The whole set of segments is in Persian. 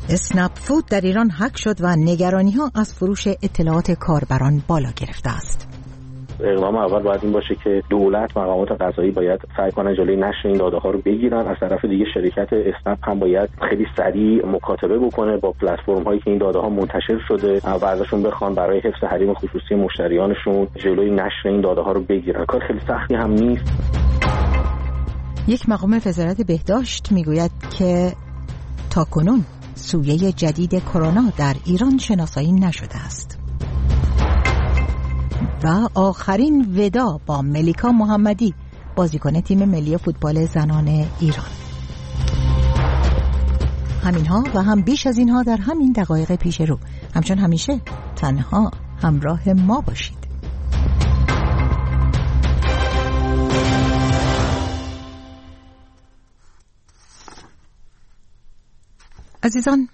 اسنپ فود در ایران هک شد و نگرانی‌ها از فروش اطلاعات کاربران بالا گرفته است. اقدام اول باید این باشه که دولت، مقامات قضایی باید سعی کنن جلوی نشر این داده‌ها رو بگیرن. از طرف دیگه شرکت اسنپ هم باید خیلی سریع مکاتبه بکنه با پلتفرم‌هایی که این داده‌ها منتشر شده و ازشون بخوان برای حفظ حریم خصوصی مشتریانشون جلوی نشر این داده‌ها رو بگیرن. کار خیلی سختی هم نیست. یک مقام وزارت بهداشت میگوید که تاکنون سویه جدید کرونا در ایران شناسایی نشده است. و آخرین ودا با ملیکا محمدی، بازیکن تیم ملی فوتبال زنان ایران. همینها و هم بیش از اینها در همین دقایق پیش رو. همچون همیشه تنها همراه ما باشید. عزیزان،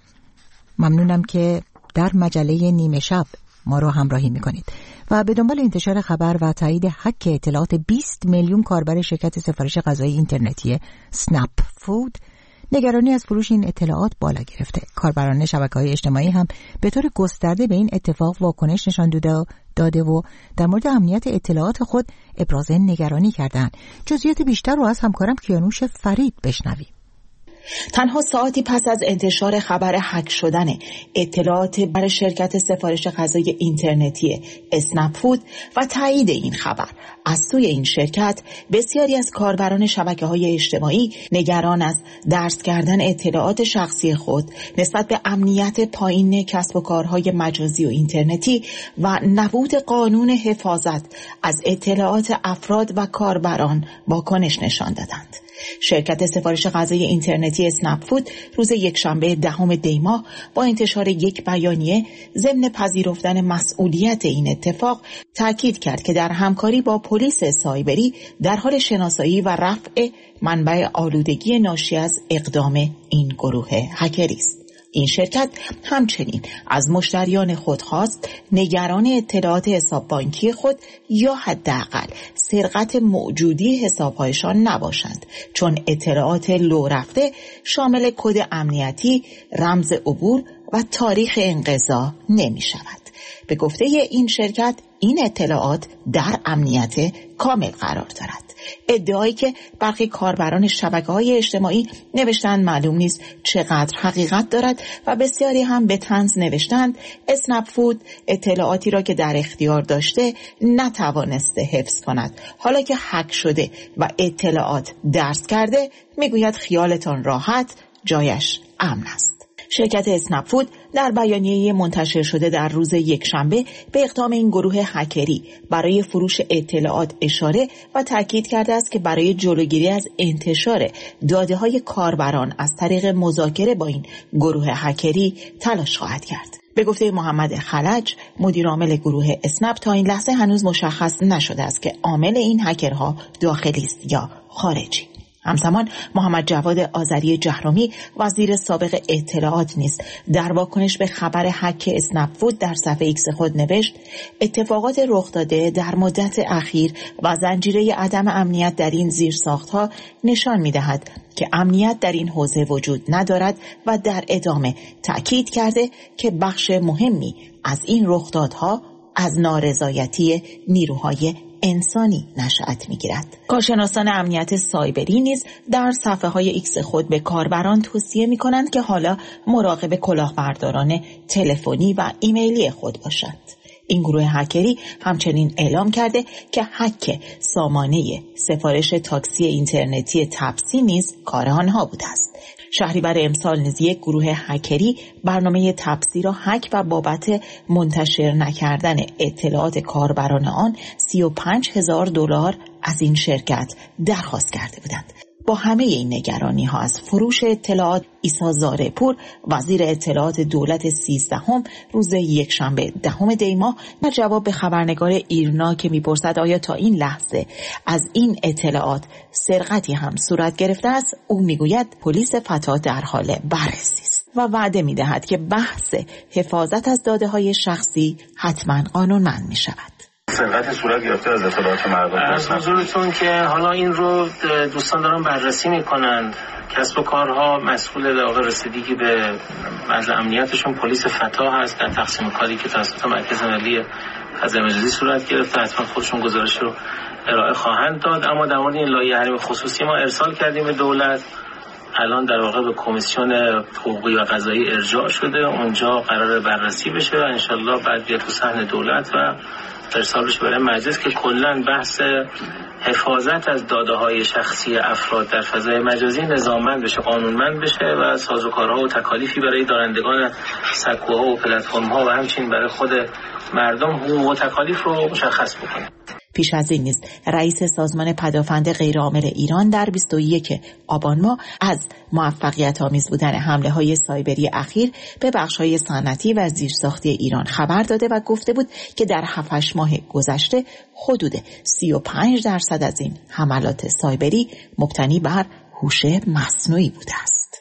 ممنونم که در مجله نیمه شب ما رو همراهی میکنید و به دنبال انتشار خبر و تایید هک اطلاعات 20 میلیون کاربر شرکت سفارش غذایی اینترنتی اسنپ فود، نگرانی از فروش این اطلاعات بالا گرفته. کاربران شبکه‌های اجتماعی هم به طور گسترده به این اتفاق واکنش نشان داده و در مورد امنیت اطلاعات خود ابراز نگرانی کردند. جزئیات بیشتر رو از همکارم کیانوش فرید بشنویم. تنها ساعتی پس از انتشار خبر هک شدن اطلاعات بر شرکت سفارش غذای اینترنتی اسنپ فود و تایید این خبر از سوی این شرکت، بسیاری از کاربران شبکه‌های اجتماعی نگران از درز کردن اطلاعات شخصی خود نسبت به امنیت پایین کسب و کارهای مجازی و اینترنتی و نبود قانون حفاظت از اطلاعات افراد و کاربران واکنش نشان دادند. شرکت سفارش غذای اینترنتی اسنپ فود روز یکشنبه 10 دی ماه با انتشار یک بیانیه ضمن پذیرفتن مسئولیت این اتفاق تاکید کرد که در همکاری با پلیس سایبری در حال شناسایی و رفع منبع آلودگی ناشی از اقدام این گروه هکری است. این شرکت همچنین از مشتریان خود خواست نگران اطلاعات حساب بانکی خود یا حداقل سرقت موجودی حساب‌هایشان نباشند، چون اطلاعات لو رفته شامل کد امنیتی، رمز عبور و تاریخ انقضا نمی شود. به گفته این شرکت این اطلاعات در امنیت کامل قرار دارد. ادعایی که برخی کاربران شبکه‌های اجتماعی نوشتند معلوم نیست چقدر حقیقت دارد و بسیاری هم به طنز نوشتند اسنپ فود اطلاعاتی را که در اختیار داشته نتوانسته حفظ کند، حالا که هک شده و اطلاعات درز کرده میگوید خیالتان راحت، جایش امن است. شرکت اسنپ فود در بیانیه منتشر شده در روز یکشنبه به اقدام این گروه هکری برای فروش اطلاعات اشاره و تاکید کرده است که برای جلوگیری از انتشار داده‌های کاربران از طریق مذاکره با این گروه هکری تلاش خواهد کرد. به گفته محمد خلج، مدیر عامل گروه اسنپ، تا این لحظه هنوز مشخص نشده است که عامل این هکرها داخلی است یا خارجی. همزمان محمد جواد آذری جهرومی، وزیر سابق اطلاعات نیز در واکنش به خبر هک اسنپ فود در صفحه ایکس خود نوشت: اتفاقات رخ داده در مدت اخیر و زنجیره عدم امنیت در این زیرساخت‌ها نشان می‌دهد که امنیت در این حوزه وجود ندارد و در ادامه تأکید کرده که بخش مهمی از این رخدادها از نارضایتی نیروهای انسانی نشأت می‌گیرد. کارشناسان امنیت سایبری نیز در صفحه‌های ایکس خود به کاربران توصیه می‌کنند که حالا مراقب کلاهبرداران تلفنی و ایمیلی خود باشند. این گروه هکری همچنین اعلام کرده که هک سامانه سفارش تاکسی اینترنتی تپسی نیز کار آنها بوده است. شهریور امسال نیز یک گروه هکری برنامه تپسی را هک و بابت منتشر نکردن اطلاعات کاربران آن $35,000 از این شرکت درخواست کرده بودند. با همه این نگرانی ها از فروش اطلاعات، عیسی زارعپور، وزیر اطلاعات دولت 13 روز یکشنبه 10 دی ماه در جواب به خبرنگار ایرنا که میپرسد آیا تا این لحظه از این اطلاعات سرقتی هم صورت گرفته است، او میگوید پلیس فتا در حال بررسی است و وعده میدهد که بحث حفاظت از داده های شخصی حتما قانونمند می شود. سرقت صورت گرفته از اطلاعات مردم. از حضورتون که حالا این رو دوستان دارن بررسی میکنند. کسب و کارها مسئول در واقع رسیدگی به مرز امنیتشون پلیس فتا هست در تقسیم کاری که توسط مرکز ملی فضای مجازی صورت گرفته. حتما خودشون گزارش رو ارائه خواهند داد. اما در مورد این لایحه حریم خصوصی ما ارسال کردیم به دولت. الان در واقع به کمیسیون حقوقی و قضایی ارجاع شده. اونجا قرار بررسی بشه و انشالله بعد بیاد تو صحن دولت و ارسال بشه برای مجلس که کلا بحث حفاظت از داده‌های شخصی افراد در فضای مجازی نظاممند بشه، قانونمند بشه و سازوکارها و تکالیفی برای دارندگان سکوها و پلتفرم‌ها و همچنین برای خود مردم حقوق و تکالیف رو مشخص بکنه. پیش از این نیز رئیس سازمان پدافند غیرعامل ایران در 21 آبان ماه از موفقیت آمیز بودن حمله‌های سایبری اخیر به بخش‌های صنعتی و زیرساختی ایران خبر داده و گفته بود که در 7 ماه گذشته حدود 35% از این حملات سایبری مبتنی بر هوش مصنوعی بوده است.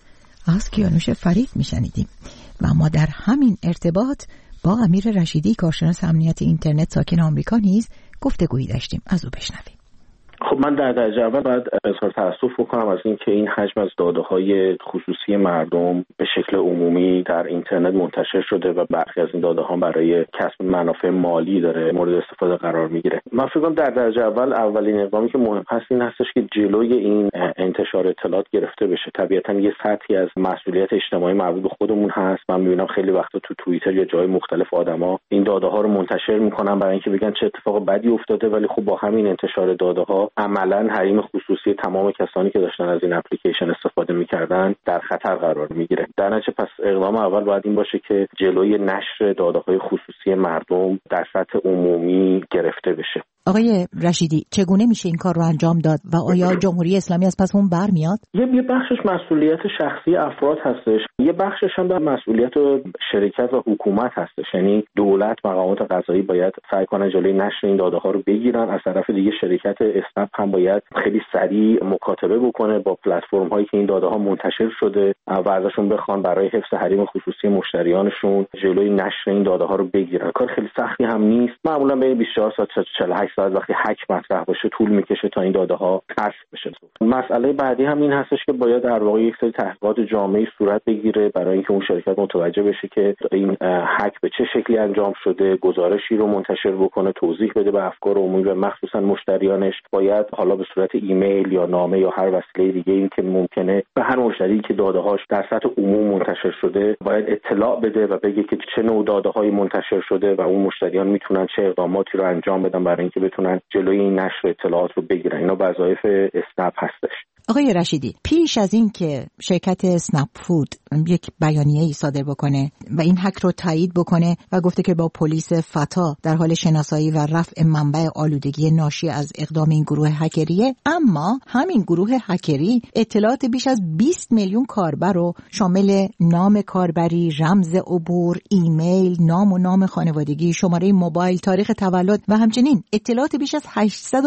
از کیانوش فرید میشنیدیم و ما در همین ارتباط با امیر رشیدی کارشناس امنیت اینترنت ساکن آمریکا نیز گفتگویی داشتیم. از او بشنویم. خب من در درجه اول باید اظهار تأسف بکنم از اینکه این حجم از داده‌های خصوصی مردم به شکل عمومی در اینترنت منتشر شده و برخی از این داده‌ها برای کسب منافع مالی داره مورد استفاده قرار میگیره. من فکر کنم در درجه اولین اقدامی که مهم هست این هستش که جلوی این انتشار اطلاعات گرفته بشه. طبیعتاً یه سطحی از مسئولیت اجتماعی مربوط به خودمون هست. من می‌بینم خیلی وقتا تو توییتر یا جای مختلف آدما این داده‌ها رو منتشر می‌کنن برای اینکه بگن چه اتفاق بدی افتاده، ولی خب با همین انتشار داده‌ها عملاً حریم خصوصی تمام کسانی که داشتن از این اپلیکیشن استفاده می‌کردن در خطر قرار می‌گیره. در نتیجه پس اقدام اول باید این باشه که جلوی نشر داده‌های خصوصی مردم در سطح عمومی گرفته بشه. آقای رشیدی چگونه میشه این کار رو انجام داد و آیا جمهوری اسلامی از پس اون برمیاد؟ یه بخشش مسئولیت شخصی افراد هستش، یه بخشش هم به مسئولیت شرکت و حکومت هستش. یعنی دولت، مقامات قضایی باید سعی کنن جلوی نشر این داده‌ها رو بگیرن. از طرف دیگه شرکت اسنپ هم باید خیلی سریع مکاتبه بکنه با پلتفرم‌هایی که این داده‌ها منتشر شده و ازشون بخوان برای حفظ حریم خصوصی مشتریانشون جلوی نشر این داده‌ها رو بگیرن. کار خیلی سختی هم نیست. معمولا به 24 ساعت تا 48 ساعت وقتی هک مطرح باشه طول میکشه تا این داده‌ها کشف بشه. مسئله بعدی هم این هستش که باید در واقع یک سری تحقیقات جامعی صورت بگیره برای اینکه اون شرکت متوجه بشه که این هک به چه شکلی انجام شده، گزارشی رو منتشر بکنه، توضیح بده به افکار عمومی و مخصوصا مشتریانش. باید حالا به صورت ایمیل یا نامه یا هر وسیله دیگه این که ممکنه به هر مشتری که داده‌هاش در سطح عموم منتشر شده باید اطلاع بده و بگه که چه نوع داده‌هایی منتشر شده و اون مشتریان میتونن چه اقداماتی رو انجام بدن برای اینکه بتونن جلوی این نشر اطلاعات رو بگیرن. اینا وظایف اسنپ هستش. آقای رشیدی، پیش از این که شرکت اسنپ فود یک بیانیه‌ای صادر بکنه و این هک رو تایید بکنه و گفته که با پلیس فتا در حال شناسایی و رفع منبع آلودگی ناشی از اقدام این گروه هکریه، اما همین گروه هکری اطلاعات بیش از 20 میلیون کاربر رو شامل نام کاربری، رمز عبور، ایمیل، نام و نام خانوادگی، شماره موبایل، تاریخ تولد و همچنین اطلاعات بیش از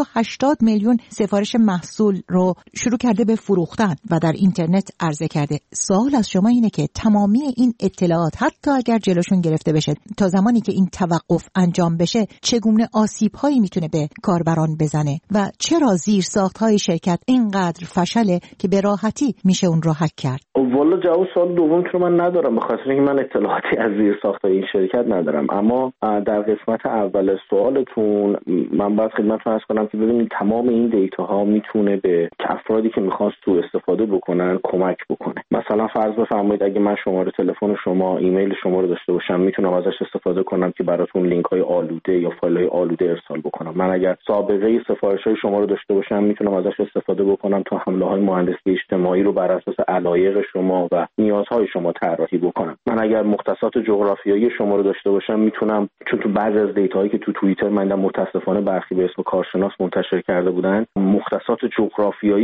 880 میلیون سفارش محصول رو شروع کرده به فروختن و در اینترنت عرضه کرده. سوال از شما اینه که تمامی این اطلاعات حتی اگر جلوشون گرفته بشه تا زمانی که این توقف انجام بشه چگونه آسیب‌هایی میتونه به کاربران بزنه و چرا زیرساخت‌های شرکت اینقدر فشله که به راحتی میشه اون رو هک کرد؟ والا جواب سوال دوم رو من ندارم، به خاطر اینکه من اطلاعاتی از زیرساخت‌های این شرکت ندارم. اما در قسمت اول سوالتون من باید خدمتتون عرض کنم که ببینید تمام این دیتاها میتونه به افرادی که میخوان سوء استفاده بکنن کمک بکنه. مثلا فرض بفرمایید اگه من شماره تلفن شما، ایمیل شما رو داشته باشم، میتونم ازش استفاده کنم که براتون لینک‌های آلوده یا فایل‌های آلوده ارسال بکنم. من اگر سابقه سفارش‌های شما رو داشته باشم میتونم ازش استفاده بکنم تا حمله‌های مهندسی اجتماعی رو بر اساس علایق شما و نیازهای شما طراحی بکنم. من اگر مختصات جغرافیایی شما رو داشته باشم میتونم، چون تو بعضی از دیتاهایی که تو توییتر من متاسفانه برخی به اسم کارشناس منتشر کرده بودن، مختصات جغرافیایی کاربر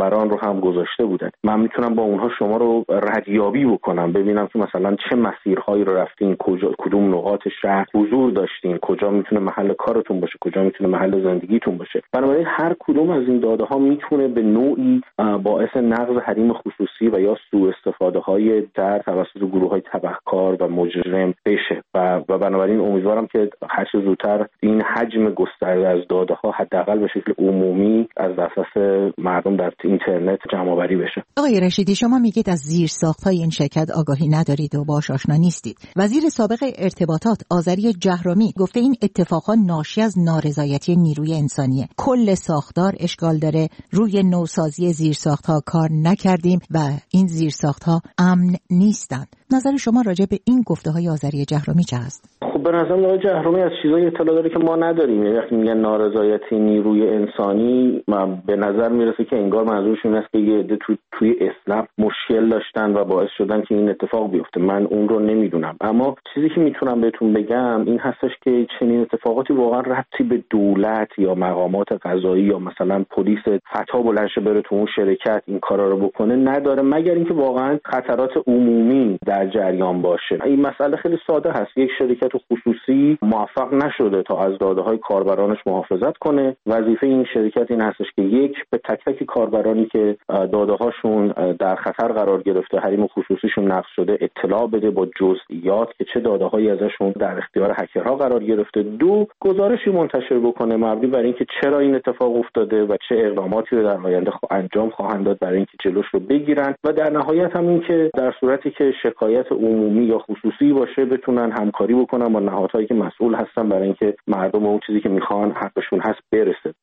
کاربران رو هم گذاشته بودن. من میتونم با اونها شما رو ردیابی بکنم، ببینم که مثلا چه مسیرهایی رو رفتین، کدوم نقاط شهر حضور داشتین، کجا میتونه محل کارتون باشه، کجا میتونه محل زندگیتون باشه. بنابراین هر کدوم از این داده ها میتونه به نوعی باعث نقض حریم خصوصی و یا سوء استفاده های در توسط گروه های تبهکار و مجرم بشه و بنابراین امیدوارم که هر چه زودتر این حجم گسترده از داده ها حداقل به شکل عمومی از دسترس مردم در اینترنت جمع آوری بشه. آقای رشیدی، شما میگید از زیرساخت‌های این شرکت آگاهی ندارید و باهاش آشنا نیستید. وزیر سابق ارتباطات آذری جهرمی گفته این اتفاقات ناشی از نارضایتی نیروی انسانیه. کل ساختار اشکال داره، روی نوسازی زیرساخت‌ها کار نکردیم و این زیرساخت‌ها امن نیستن. نظر شما راجع به این گفته‌های آذری جهرمی چه است؟ خب به نظرم آقای جهرمی از چیزای اطلاع داره که ما نداریم. یعنی وقتی میگن نارضایتی نیروی انسانی، به نظر میرسه که انگار منظورشون است که یه عده توی اسنپ مشکل داشتن و باعث شدن که این اتفاق بیفته. من اون رو نمیدونم، اما چیزی که میتونم بهتون بگم این هستش که چنین اتفاقاتی واقعا ربطی به دولت یا مقامات قضایی یا مثلا پلیس فتا بلند شه بره تو اون شرکت این کارا رو بکنه نداره، مگر اینکه واقعا خطرات عمومی در جریان باشه. این مسئله خیلی ساده هست. یک شرکت خصوصی موفق نشده تا از داده‌های کاربرانش محافظت کنه. وظیفه این شرکت این هستش که یک، به تک تک کاربرانی که داده‌هاشون در خطر قرار گرفته، حریم خصوصیشون نقض شده، اطلاع بده با جزئیات که چه داده‌هایی ازشون در اختیار هکرها قرار گرفته. دو، گزارشی منتشر بکنه مبنی بر اینکه چرا این اتفاق افتاده و چه اقداماتی رو در آینده انجام خواهند داد برای اینکه جلوش رو بگیرن و در نهایت هم این که در صورتی که شکایت عمومی یا خصوصی باشه بتونن همکاری بکنن با نهادهایی که مسئول هستن برای اینکه مردم اون چیزی که میخوان حقشون هست برسه.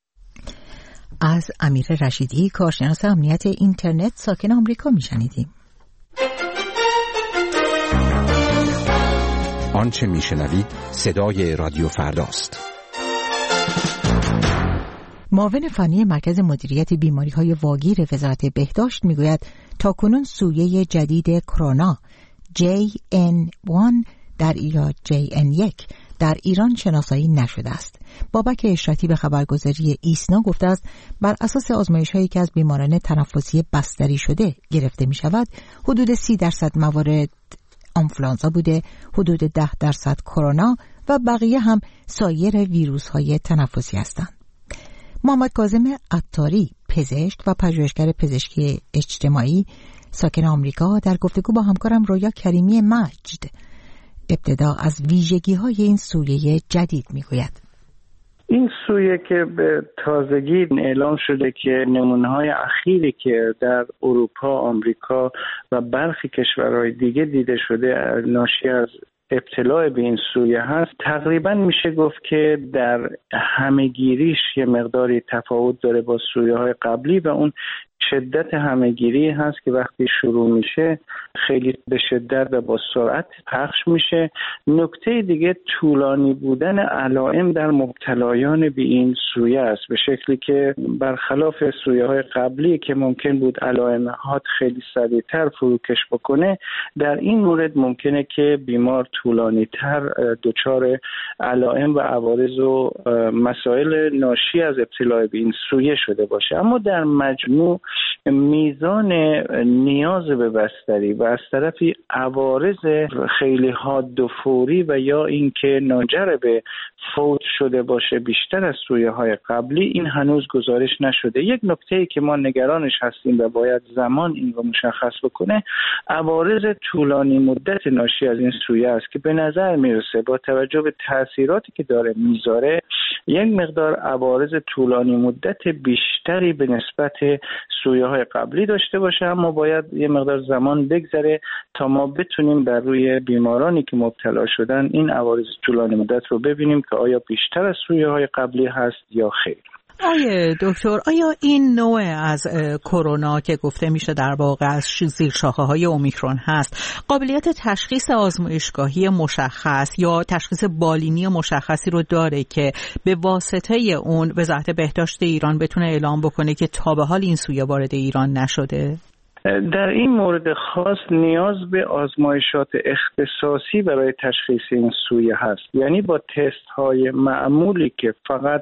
از امیر رشیدی، کارشناس امنیت اینترنت ساکن آمریکا میشنیدیم. آنچه میشنوید صدای رادیو فرداست. معاون فنی مرکز مدیریت بیماری‌های واگیر وزارت بهداشت میگوید تاکنون سویه جدید کرونا JN1 در ایران شناسایی نشده است. بابک اشراتی به خبرگزاری ایسنا گفته است بر اساس آزمایش‌هایی که از بیماران تنفسی بستری شده گرفته می‌شود، حدود 30% موارد آنفولانزا بوده، حدود 10% کرونا و بقیه هم سایر ویروس‌های تنفسی هستند. محمد کاظم عطاری، پزشک و پژوهشگر پزشکی اجتماعی ساکن آمریکا، در گفتگو با همکارم رویا کریمی مجد ابتدا از ویژگی‌های این سویه جدید میگوید. این سویه که به تازگی اعلام شده که نمونه‌های اخیری که در اروپا، آمریکا و برخی کشورهای دیگه دیده شده ناشی از ابتلا به این سویه هست، تقریبا میشه گفت که در همه‌گیریش یه مقداری تفاوت داره با سویه‌های قبلی و اون شدت همه‌گیری هست که وقتی شروع میشه خیلی به شدت و با سرعت پخش میشه. نکته دیگه طولانی بودن علائم در مبتلایان به این سویه است، به شکلی که برخلاف سویه‌های قبلی که ممکن بود علائمات خیلی سریعتر فروکش بکنه، در این مورد ممکنه که بیمار طولانی‌تر دچار علائم و عوارض و مسائل ناشی از ابتلا به این سویه شده باشه. اما در مجموع میزان نیاز به بستری و از طرفی عوارض خیلی حاد و فوری و یا اینکه ناجر به فوت شده باشه بیشتر از سویه‌های قبلی، این هنوز گزارش نشده. یک نکته‌ای که ما نگرانش هستیم و باید زمان این رو مشخص بکنه، عوارض طولانی مدت ناشی از این سویه است که به نظر میرسه با توجه به تاثیراتی که داره میذاره یک مقدار عوارض طولانی مدت بیشتری به نسبت سویه‌های قبلی داشته باشه، اما باید یه مقدار زمان بگذره تا ما بتونیم بر روی بیمارانی که مبتلا شدن این عوارض طولانی مدت رو ببینیم که آیا بیشتر از سویه‌های قبلی هست یا خیر. آیا دکتر، آیا این نوع از کرونا که گفته میشه در واقع از زیرشاخه‌های اومیکرون هست، قابلیت تشخیص آزمایشگاهی مشخص یا تشخیص بالینی مشخصی رو داره که به واسطه اون وزارت بهداشت ایران بتونه اعلام بکنه که تا به حال این سویه وارد ایران نشده؟ در این مورد خاص نیاز به آزمایشات اختصاصی برای تشخیص این سویه هست، یعنی با تست های معمولی که فقط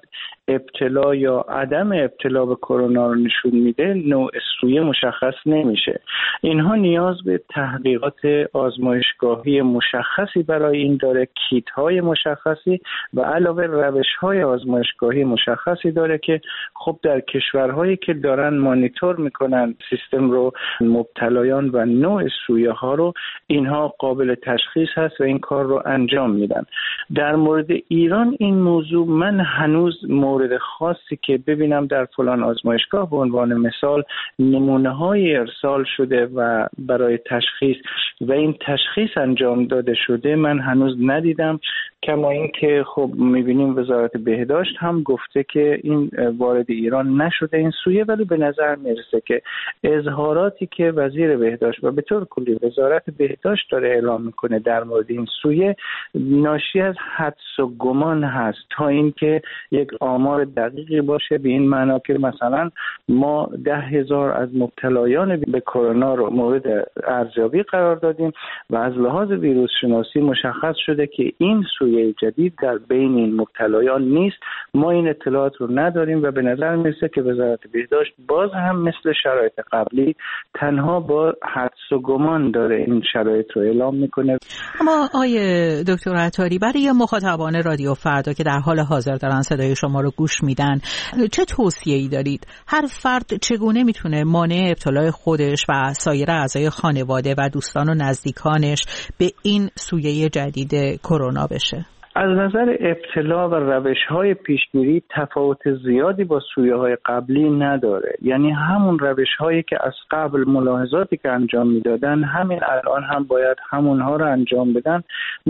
ابتلا یا عدم ابتلا به کرونا رو نشون میده، نوع سویه مشخص نمیشه. اینها نیاز به تحقیقات آزمایشگاهی مشخصی برای این داره، کیت های مشخصی و علاوه روش های آزمایشگاهی مشخصی داره که خب در کشورهایی که دارن مانیتور میکنن سیستم رو، مبتلایان و نوع سویه ها رو، اینها قابل تشخیص هست و این کار رو انجام میدن. در مورد ایران این موضوع من هنوز مورد خاصی که ببینم در فلان آزمایشگاه به عنوان مثال نمونه های ارسال شده و برای تشخیص و این تشخیص انجام داده شده من هنوز ندیدم. کما این که خب میبینیم وزارت بهداشت هم گفته که این وارد ایران نشده این سویه، ولی به نظر میرسه که اظهاراتی که وزیر بهداشت و به طور کلی وزارت بهداشت داره اعلام میکنه در مورد این سویه ناشی از حدس و گمان هست تا اینکه یک آمار دقیقی باشه به این معنا که مثلا ما 10,000 از مبتلایان به کرونا رو مورد ارزیابی قرار دادیم و از لحاظ ویروس شناسی مشخص شده که این سویه جدید در بین این مبتلایان نیست. ما این اطلاعات رو نداریم و به نظر میرسه که وزارت بهداشت باز هم مثل شرایط قبلی تنها با حدس و گمان داره این شرایط رو اعلام میکنه. اما آیه دکتر عطاری، برای مخاطبان رادیو فردا که در حال حاضر دارن صدای شما رو گوش میدن چه توصیه‌ای دارید؟ هر فرد چگونه میتونه مانع ابتلای خودش و سایر اعضای خانواده و دوستان و نزدیکانش به این سویه جدید کرونا بشه؟ از نظر ابتلا و روش‌های پیشگیری تفاوت زیادی با سویه‌های قبلی نداره. یعنی همون روش‌هایی که از قبل ملاحظاتی که انجام میدادن همین الان هم باید همونها رو انجام بدن.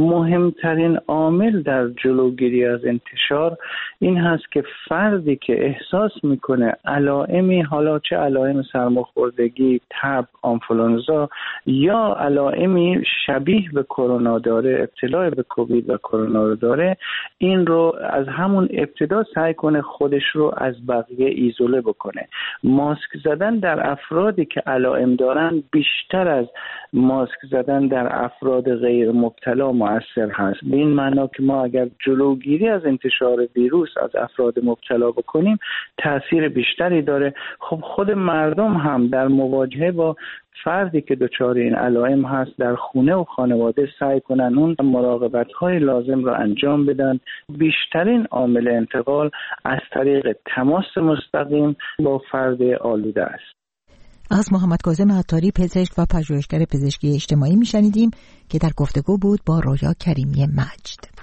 مهمترین عامل در جلوگیری از انتشار این هست که فردی که احساس میکنه علائمی، حالا چه علائم سرماخوردگی، تب، آنفولانزا یا علائمی شبیه به کرونا داره، ابتلا به کووید و کرونا داره، این رو از همون ابتدا سعی کنه خودش رو از بقیه ایزوله بکنه. ماسک زدن در افرادی که علائم دارن بیشتر از ماسک زدن در افراد غیر مبتلا مؤثر هست. به این معنا که ما اگر جلوگیری از انتشار ویروس از افراد مبتلا بکنیم تأثیر بیشتری داره. خب خود مردم هم در مواجهه با فردی که دچار این علائم هست در خونه و خانواده سعی کنن اون مراقبت‌های لازم رو انجام بدن. بیشترین عامل انتقال از طریق تماس مستقیم با فرد آلوده است. از محمد کاظم عطاری، پزشک و پژوهشگر پزشکی اجتماعی میشنیدیم که در گفتگو بود با رویا کریمی مجد.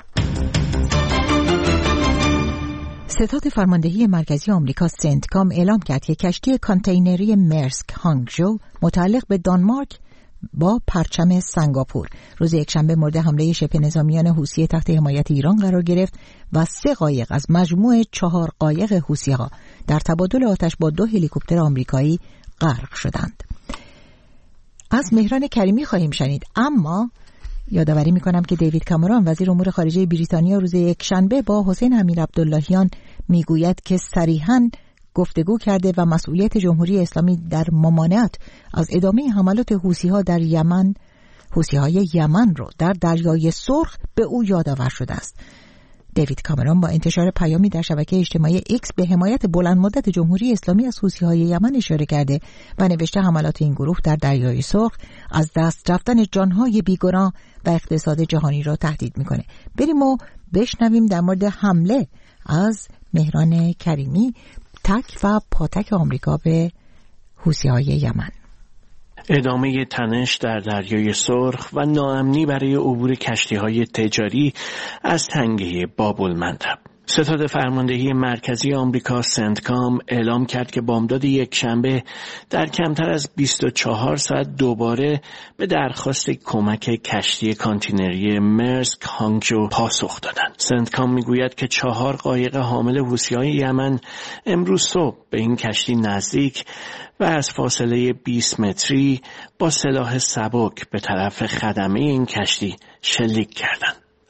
ستاد فرماندهی مرکزی آمریکا سنتکام اعلام کرد که کشتی کانتینری مرسک هانگژو متعلق به دانمارک با پرچم سنگاپور روز یکشنبه مورد حمله شبه نظامیان حوثی تحت حمایت ایران قرار گرفت و 3 قایق از مجموع 4 قایق حوثی‌ها در تبادل آتش با 2 هلیکوپتر آمریکایی غرق شدند. از مهران کریمی خواهیم شنید، اما یادآوری می‌کنم که دیوید کامرون وزیر امور خارجه بریتانیا روز یکشنبه با حسین امیر-عبداللهیان میگوید که صریحاً گفتگو کرده و مسئولیت جمهوری اسلامی در ممانعت از ادامه حملات حوثی‌ها در یمن، حوثی‌های یمن رو در دریای سرخ به او یادآور شده است. دیوید کامرون با انتشار پیامی در شبکه اجتماعی ایکس به حمایت بلند مدت جمهوری اسلامی از حوثی‌های یمن اشاره کرده و نوشته حملات این گروه در دریای سرخ از دست رفتن جانهای بیگناه و اقتصاد جهانی را تهدید میکنه. بریم و بشنویم در مورد حمله از مهران کریمی، تک و پاتک آمریکا به حوثی‌های یمن. ادامه تنش در دریای سرخ و ناامنی برای عبور کشتی‌های تجاری از تنگه باب المندب. ستاد فرماندهی مرکزی آمریکا سنتکام اعلام کرد که بامداد یکشنبه در کمتر از 24 ساعت دوباره به درخواست کمک کشتی کانتینری مرسک هانگژو پاسخ دادند. سنتکام میگوید که 4 قایق حامل حوثی‌های یمن امروز صبح به این کشتی نزدیک و از فاصله 20 متری با سلاح سبک به طرف خدمه این کشتی شلیک کردند.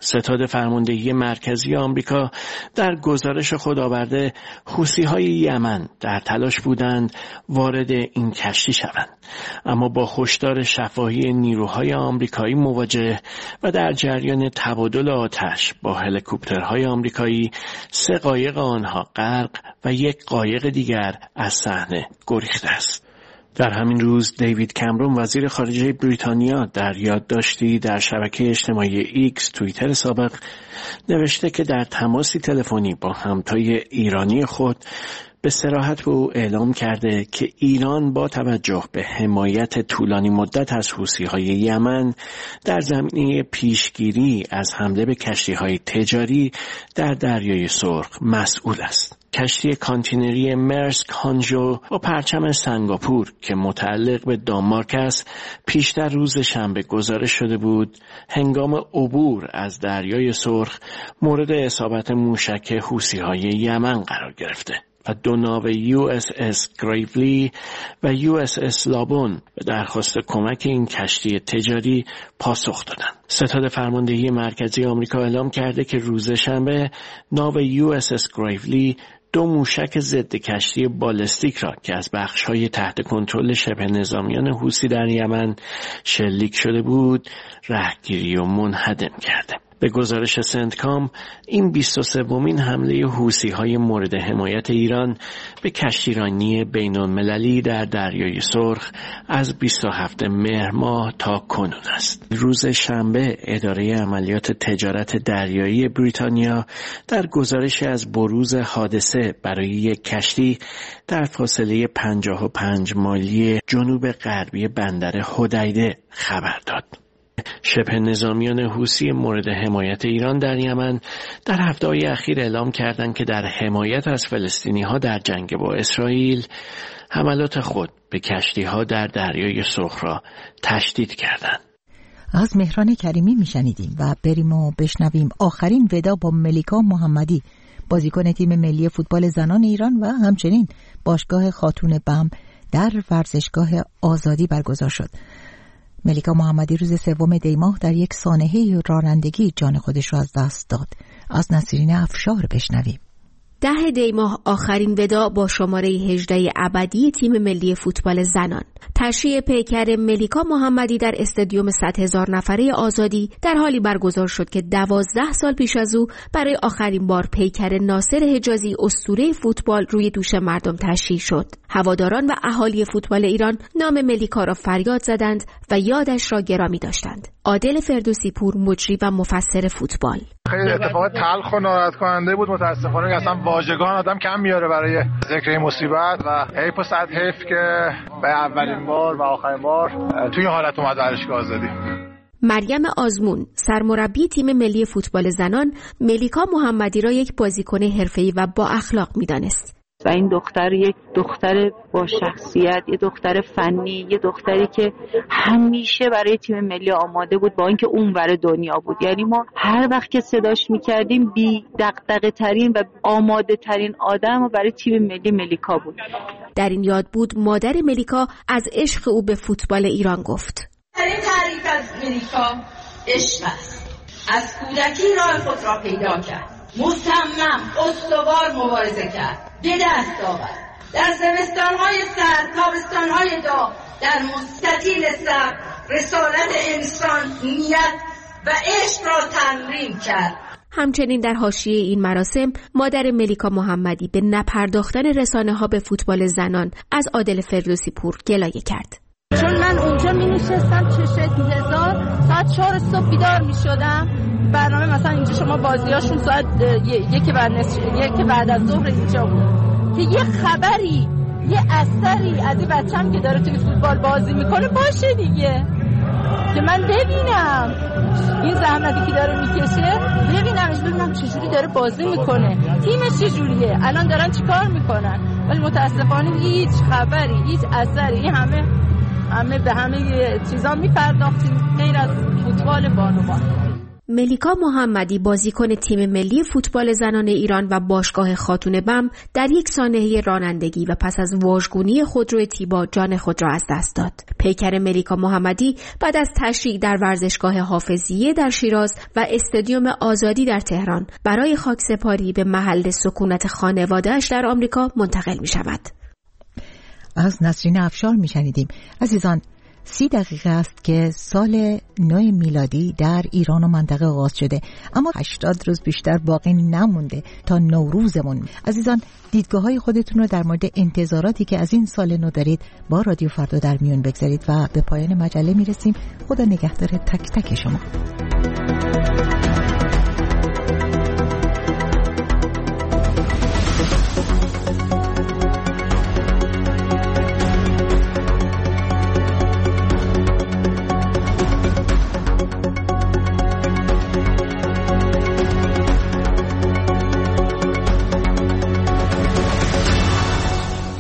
ستاد فرماندهی مرکزی آمریکا در گزارش خود آورده حوثی‌های یمن در تلاش بودند وارد این کشتی شوند، اما با هشدار شفاهی نیروهای آمریکایی مواجه و در جریان تبادل آتش با هلیکوپترهای آمریکایی 3 قایق آنها غرق و 1 قایق دیگر از صحنه گریخته است. در همین روز دیوید کامرون وزیر خارجه بریتانیا در یادداشتی در شبکه اجتماعی ایکس توییتر سابق نوشته که در تماسی تلفنی با همتای ایرانی خود به صراحت به او اعلام کرده که ایران با توجه به حمایت طولانی مدت از حوثی‌های یمن در زمینه پیشگیری از حمله به کشتی‌های تجاری در دریای سرخ مسئول است. کشتی کانتینری مرسک هانژو با پرچم سنگاپور که متعلق به دانمارک است پیشتر روز شنبه گزارش شده بود هنگام عبور از دریای سرخ مورد اصابت موشک حوثی‌های یمن قرار گرفته و 2 ناو USS گریولی و USS لابون به درخواست کمک این کشتی تجاری پاسخ دادند. ستاد فرماندهی مرکزی آمریکا اعلام کرده که روز شنبه ناو USS گریولی 2 موشک ضد کشتی بالستیک را که از بخش‌های تحت کنترل شبه نظامیان حوثی در یمن شلیک شده بود رهگیری و منهدم کرده. به گزارش سنتکام این 23مین حمله حوثی‌های مورد حمایت ایران به کشتیرانی بین‌المللی در دریای سرخ از 27 مهر ماه تا کنون است. روز شنبه اداره عملیات تجارت دریایی بریتانیا در گزارش از بروز حادثه برای یک کشتی در فاصله 55 مایلی جنوب غربی بندر حدیده خبر داد. شبه نظامیان حوثی مورد حمایت ایران در یمن در هفته‌های اخیر اعلام کردند که در حمایت از فلسطینی‌ها در جنگ با اسرائیل حملات خود به کشتی‌ها در دریای سرخ را تشدید کردند. از مهران کریمی میشنیدیم و بریم و بشنویم آخرین ودا با ملیکا محمدی، بازیکن تیم ملی فوتبال زنان ایران و همچنین باشگاه خاتون بم در ورزشگاه آزادی برگزار شد. ملیکا محمدی روز 3 دی ماه در یک سانحه رانندگی جان خودش را از دست داد. از نسرین افشار بشنویم. 10 دی ماه آخرین ودا با شماره 18 ابدی تیم ملی فوتبال زنان. تشییع پیکر ملیکا محمدی در استادیوم 100,000 نفره آزادی در حالی برگزار شد که 12 سال پیش از او برای آخرین بار پیکر ناصر حجازی اسطوره فوتبال روی دوش مردم تشییع شد. هواداران و اهالی فوتبال ایران نام ملیکا را فریاد زدند و یادش را گرامی داشتند. عادل فردوسی پور، مجری و مفسر فوتبال: خیلی اتفاق تلخ و ناراحت کننده بود. متاسفانه که اصلا واژگان آدم کم میاره برای ذکر این مصیبت و حیف و صد حیف که به اولین بار و آخرین بار توی حالت اومد ورزشگاه آزادی. مریم آزمون، سرمربی تیم ملی فوتبال زنان، ملیکا محمدی را یک بازیکن حرفه‌ای و با اخلاق می‌دانست. و این دختر یک دختر با شخصیت، یک دختر فنی، یک دختری که همیشه برای تیم ملی آماده بود با اینکه اونور دنیا بود. یعنی ما هر وقت که صداش میکردیم بی دغدغه ترین و آماده ترین آدم برای تیم ملی ملیکا بود. در این یاد بود مادر ملیکا از عشق او به فوتبال ایران گفت: این تعریف از ملیکا عشق است. از کودکی راه خود را پیدا کرد، مصمم استوار مبارزه کرد، به دست آورد. در زمستان‌های سرد، تابستان‌های داغ، در مستطیل سرد رسالت انسانیت و عشق را تمرین کرد. همچنین در حاشیه این مراسم مادر ملیکا محمدی به نپرداختن رسانه‌ها به فوتبال زنان از عادل فردوسی پور گلایه کرد. چون من اونجا می نشستم چه 2000 ساعت 4 صبح بیدار می شدم. برنامه مثلا اینجا شما بازیاشون ساعت یک بعد از ظهر اینجا بود که یه خبری، یه اثری از این بچه‌م که داره توی فوتبال بازی میکنه باشه دیگه، که من ببینم این زحمتی که داره میکشه، ببینم چجوری داره بازی میکنه، تیمش چجوریه، الان دارن چیکار میکنن. ولی متاسفانه هیچ خبری، هیچ اثری. همه به همه چیزا میپرداختیم غیر از فوتبال بانوان. ملیکا محمدی بازیکن تیم ملی فوتبال زنان ایران و باشگاه خاتون بم در یک سانحه رانندگی و پس از واژگونی خودروی تیبا جان خود را از دست داد. پیکر ملیکا محمدی بعد از تشریک در ورزشگاه حافظیه در شیراز و استادیوم آزادی در تهران برای خاکسپاری به محل سکونت خانواده‌اش در آمریکا منتقل می شود. از نسرین افشار می شنیدیم. عزیزان، 30 دقیقه است که سال نو میلادی در ایران و منطقه آغاز شده، اما 80 روز بیشتر باقی نمونده تا نوروزمون. عزیزان، دیدگاه‌های خودتون رو در مورد انتظاراتی که از این سال نو دارید با رادیو فردا در میون بگذارید و به پایان مجله میرسیم. خدا نگهدار تک تک شما.